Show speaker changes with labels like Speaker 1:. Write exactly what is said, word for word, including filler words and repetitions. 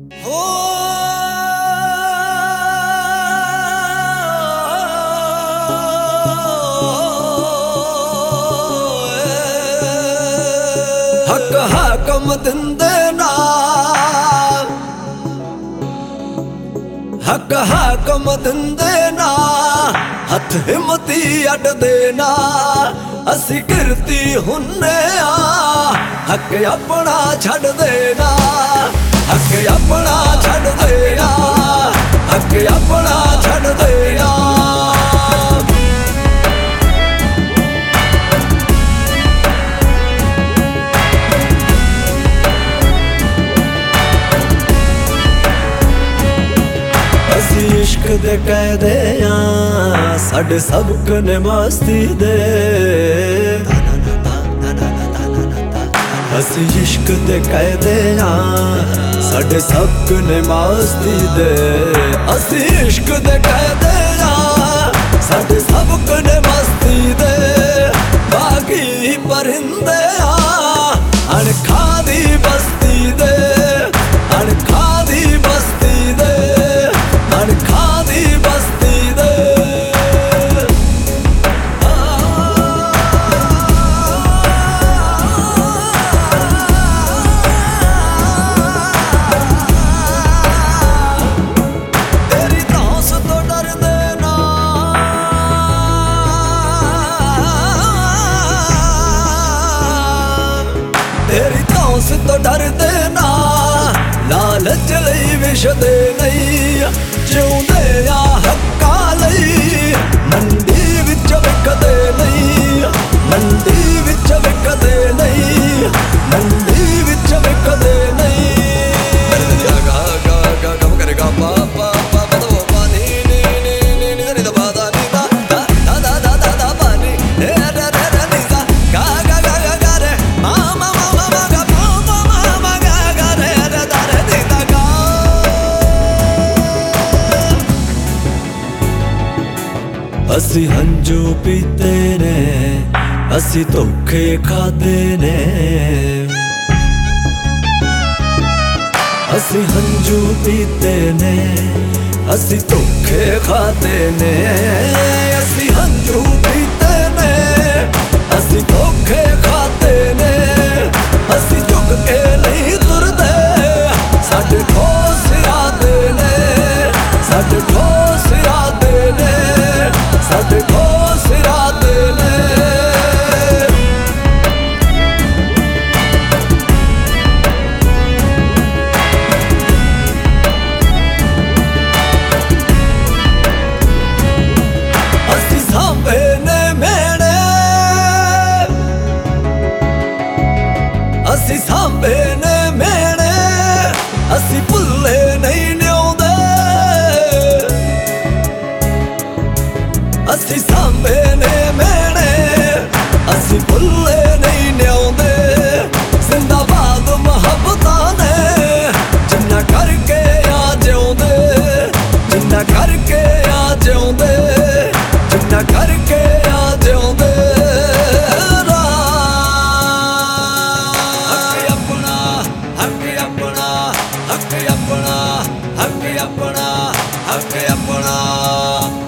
Speaker 1: ਹੋ ਹੱਕ ਹਾਕਮ ਦਿੰਦੇ ਨਾ, ਹੱਕ ਹਾਕਮ ਦਿੰਦੇ ਨਾ, ਹੱਥ ਹਿੰਮਤੀ ਅੱਡਦੇ ਨਾ। ਅਸੀਂ ਕਿਰਤੀ ਹੁੰਨੇ ਆ, ਹੱਕ ਆਪਣਾ ਛੱਡਦੇ ਨਾ, ਹੱਕ ਆਪਣਾ ਛੱਡਦੇ ਨਾ, ਹੱਕ ਆਪਣਾ ਛੱਡਦੇ ਨਾ। ਅਸੀਂ ਇਸ਼ਕ ਦੇ ਕਾਇਦੇ ਆਂ, ਸਾਡੇ ਸਬਕ ਨੇ ਮਸਤੀ ਦੇ। ਅਸੀਂ ਇਸ਼ਕ ਦੇ ਕਾਇਦੇ ਆਂ, ਸਾਡੇ ਸਬਕ ਨੇ ਮਸਤੀ ਦੇ। ਅਸੀਂ ਇਸ਼ਕ ਦੇ ਕਾਇਦੇ ਆਂ, ਸਾਡੇ ਸਬਕ ਨੇ ਮਸਤੀ ਦੇ। ਬਾਗੀ ਪਰਿੰਦੇ ਆਂ, ਅਣਖਾਂ ਦੀ ਬਸਤੀ ਦੇ, ਅਣਖਾਂ ਦੀ ਬਸਤੀ ਦੇ, ਅਣਖਾਂ ਦੀ ਬਸਤੀ ਦੇ। ਤੇਰੀ ਧੌਂਸ ਤੋਂ ਡਰਦੇ ਨਾ, ਤੇਰੀ ਧੌਂਸ ਤੋਂ ਡਰਦੇ ਨਾ, ਲਾਲਚ ਲਈ ਵਿਸ਼ਦੇ ਨਹੀਂ। ਜਿਉਂਦੇ ਆ ਹੱਕਾਂ ਲਈ, ਮੰਡੀ ਵਿੱਚ ਵਿਕਦੇ ਨਹੀਂ, ਮੰਡੀ ਵਿੱਚ ਵਿਕਦੇ ਨਹੀਂ, ਮੰਡੀ ਵਿੱਚ ਵਿਕਦੇ ਨਹੀਂ। ਗਾ ਗਾ ਗਾ ਗਮ ਕਰੇਗਾ ਪਾ ਪਾ ਪਾ ਬਦੋ ਪਾਣੀ ਨੀ ਨੀ ਨੀ ਨੀ ਨੀ ਦਾ ਬਾਦਾ ਨੀ ਦਾ ਦਾ ਦਾ ਦਾ ਦਾ ਦਾ ਪਾਣੀ ਰੇ ਰੇ ਰੇ ਨੀ ਦਾ ਗਾ ਗਾ ਗਾ ਗਾ ਗਾ ਰੇ ਮਾ ਮਾ ਮਾ ਮਾ ਮਾ ਗਾ ਮਾ ਮਾ ਮਾ ਮਾ ਗਾ ਗਾ ਰੇ ਰੇ ਦਾ ਰੇ ਨੀ ਦਾ ਗਾ। ਅਸੀਂ ਹੰਝੂ ਪੀਤੇ ਨੇ, ਅਸੀਂ ਧੋਖੇ ਖਾਦੇ ਨੇ। ਅਸੀਂ ਹੰਝੂ ਪੀਤੇ ਨੇ, ਅਸੀਂ ਧੋਖੇ ਖਾਦੇ ਨੇ। ਅਸੀਂ ਹੰਝੂ ਪੀਤੇ ਨੇ, ਅਸੀਂ ਧੋਖੇ ਖਾਦੇ ਨੇ। ਅਸੀਂ ਝੁਕ ਕੇ ਨਹੀਂ ਤੁਰਦੇ, ਸਾਡੇ ਠੋਸ ਇਰਾਦੇ ਨੇ, ਸਾਡੇ ਠੋਸ ਇਰਾਦੇ ਨੇ, ਸਾਡੇ ਠੋਸ ਇਰਾਦੇ ਨੇ। ਅਸੀਂ ਸਾਂਭੇ ਨੇ ਮਿਹਣੇ, ਅਸੀਂ ਸਾਂਭੇ ਨੇ ਮਿਹਣੇ, ਅਸੀਂ ਭੁੱਲੇ ਨਹੀਂ ਨਿਉਂਦੇ। ਅਸੀਂ ਸਾਂਭੇ ਨੇ ਮਿਹਣੇ, ਅਸੀਂ ਭੁੱਲੇ ਨਹੀਂ ਨਿਉਂਦੇ। ਜ਼ਿੰਦਾਬਾਦ ਮੁਹੱਬਤਾਂ ਨੇ, ਜਿੰਨਾ ਕਰਕੇ ਆ ਜਿਉਂਦੇ, ਜਿੰਨਾ ਕਰਕੇ ਆ ਜਿਉਂਦੇ, ਜਿੰਨਾ ਕਰਕੇ ਆ ਜਿਉਂਦੇ। ਹੱਕ ਆਪਣਾ, ਹੱਕ ਆਪਣਾ, ਹੱਕ ਆਪਣਾ, ਹੱਕ ਆਪਣਾ, ਹੱਕ ਆਪਣਾ।